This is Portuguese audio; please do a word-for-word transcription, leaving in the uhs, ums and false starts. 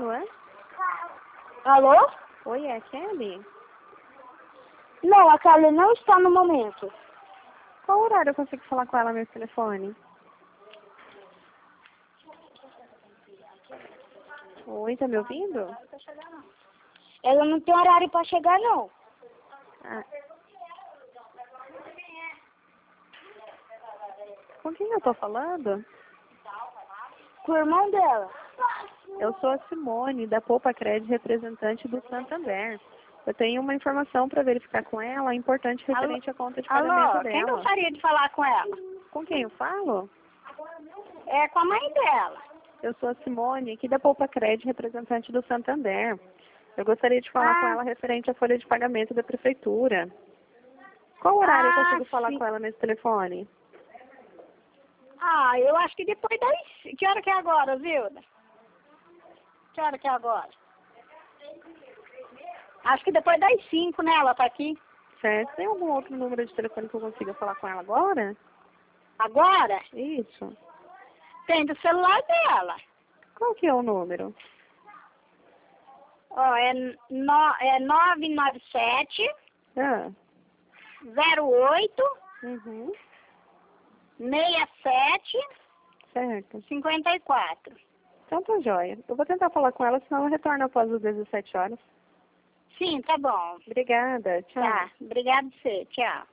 falo, é? Alô? Oi, é a Kelly? Não, a Kelly não está no momento. Qual horário eu consigo falar com ela nesse telefone? Oi, tá me ouvindo? Ela não tem horário para chegar, não. Ah. Com quem eu tô falando? Com o irmão dela. Eu sou a Simone, da Poupa Crédito, representante do Santander. Eu tenho uma informação para verificar com ela, importante referente à conta de pagamento Alô, dela. quem gostaria de falar com ela? Com quem eu falo? É com a mãe dela. Eu sou a Simone, aqui da Poupa Crédito, representante do Santander. Eu gostaria de falar Ah. com ela referente à folha de pagamento da prefeitura. Qual horário eu Ah, consigo falar sim. com ela nesse telefone? Ah, eu acho que depois das... Que hora que é agora, Zilda? Que hora que é agora? Acho que depois das cinco, né? Ela tá aqui. Certo. Tem algum outro número de telefone que eu consiga falar com ela agora? Agora? Isso. Tem do celular dela. Qual que é o número? Ó, é, no, é nove nove sete, Ah. zero oito, Uhum. seis sete, Certo. cinquenta e quatro. Então tá joia. Eu vou tentar falar com ela, senão ela retorna após as dezessete horas. Sim, tá bom. Obrigada. Tchau. Tá. Obrigada a você. Tchau.